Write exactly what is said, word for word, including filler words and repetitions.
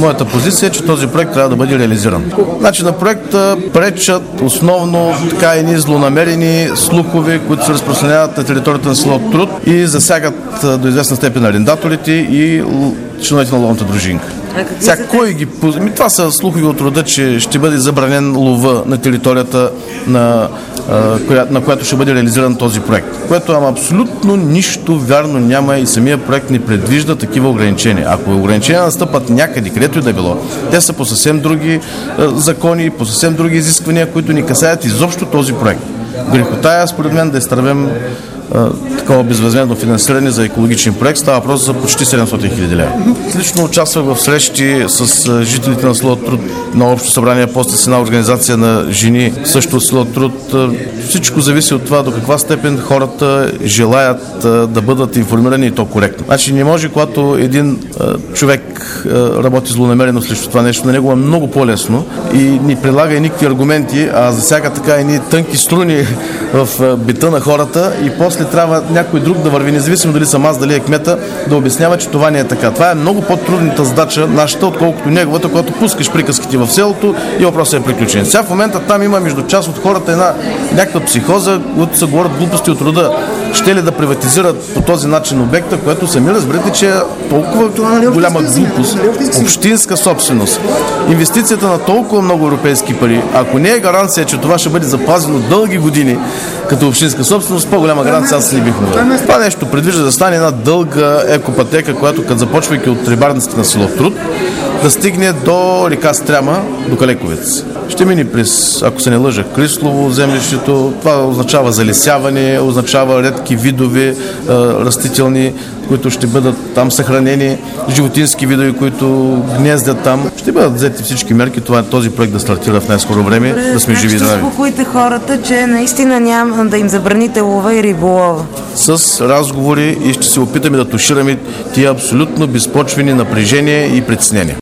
моята позиция е, че този проект трябва да бъде реализиран. Значи на проекта пречат основно така едни злонамерени слухове, които се разпространяват на територията на село Труд и засягат до известна степен арендаторите и членовете на ловната дружинка. Сега, кой ги... Това са слухови от рода, че ще бъде забранен лова на територията, на, коя, на която ще бъде реализиран този проект. Което ама абсолютно нищо вярно няма и самия проект не предвижда такива ограничения. Ако ограничения настъпат някъде, където и да било, те са по съвсем други закони, по съвсем други изисквания, които ни касаят изобщо този проект. Грехота е, според мен, да изтървем такова безвъзмездно финансиране за екологичен проект. Става въпрос за почти седемстотин хиляди лева. Лично участвах в срещи с жителите на село Труд на общо събрание, после с една организация на жени също от село Труд. Всичко зависи от това до каква степен хората желаят да бъдат информирани и то коректно. Значи не може, когато един човек работи злонамерено срещу това нещо, на него е много по-лесно и не прилага и никакви аргументи, а засяга така едни тънки струни в бита на хората и после трябва някой друг да върви, независимо дали съм аз, дали е кмета, да обяснява, че това не е така. Това е много по-трудната задача нашата, отколкото неговата, когато пускаш приказките в селото и въпросът е приключен. Сега в момента там има между част от хората една някаква психоза, които се говорят глупости от рода. Ще ли да приватизират по този начин обекта, което сами разберете, че е толкова голяма глупост. Общинска собственост. Инвестицията на толкова много европейски пари, ако не е гаранция, че това ще бъде запазено дълги години като общинска собственост, по-голяма гаранция аз не бих могъл. Това нещо предвижда да стане една дълга екопътека, която като започвайки от рибарниците на село Труд, да стигне до река Стряма, до Калековец. Ще мине през, ако се не лъжа, Крислово землището. Това означава залесяване, означава редки видове а, растителни, които ще бъдат там съхранени, животински видове, които гнездят там. Ще бъдат взети всички мерки, това е този проект да стартира в най-скоро време, добре, да сме живи и здрави. Ще успокоите хората, че наистина няма да им забраните лова и риболова. С разговори и ще се опитаме да тушираме тия абсолютно безпочвени напрежения и притеснения.